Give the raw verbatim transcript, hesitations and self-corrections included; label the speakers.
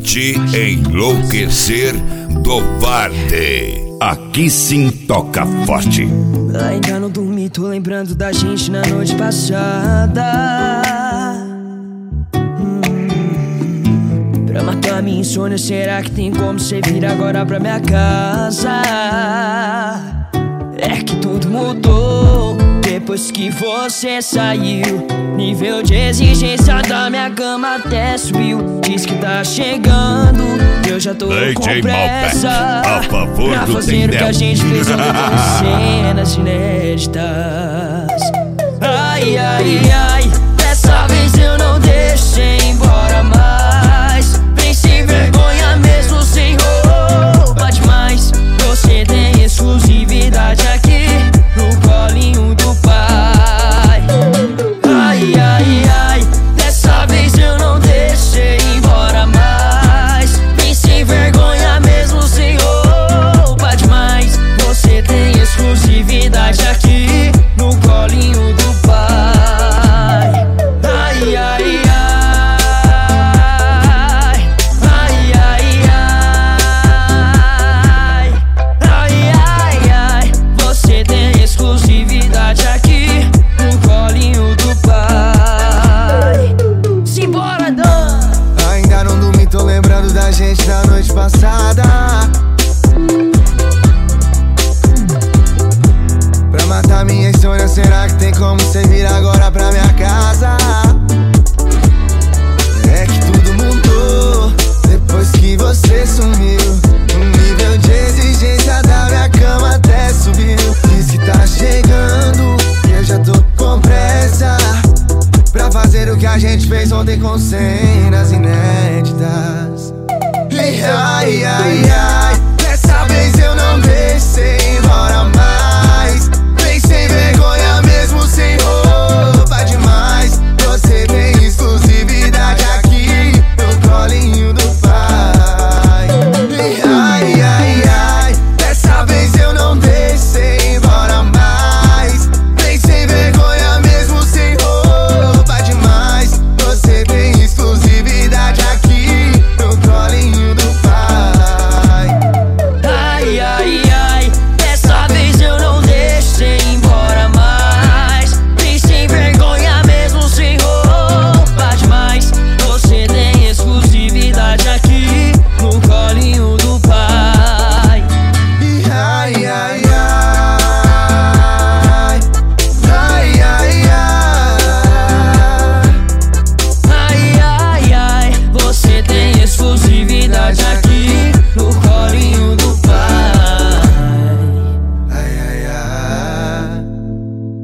Speaker 1: Te Enlouquecer do Varde. Aqui sim toca forte.
Speaker 2: Ainda não dormi, tô lembrando da gente na noite passada. hum. Pra matar minha insônia, será que tem como você vir agora pra minha casa? É que tudo mudou depois que você saiu. Nível de exigência da minha cama até subiu. Diz que tá chegando, eu já tô com pressa
Speaker 1: a favor
Speaker 2: pra
Speaker 1: do
Speaker 2: fazer o que a gente fez ontem com cenas inéditas. Ai, ai, ai, dessa vez eu não deixo você ir embora mais. Vem sem vergonha mesmo, sem roupa demais. Você tem exclusividade aqui no colinho do pai. Ai, ai, ai, dessa vez eu não deixo você ir embora mais. Vem sem vergonha mesmo, sem roupa demais. Você tem exclusividade aqui no colinho do pai. Ai, ai, ai, ai, ai, ai, ai, ai, ai. Você tem exclusividade aqui no colinho do pai. Simbora, Dan!
Speaker 3: Ainda não dormi, tô lembrando da gente da noite passada. Pra matar minha insônia, será que tem como você vir agora pra minha casa? É que tudo mudou depois que você sumiu. O nível de exigência da minha cama até subiu. Diz que tá chegando e eu já tô com pressa pra fazer o que a gente fez ontem com cenas inéditas. Ai, ai, ai, ai.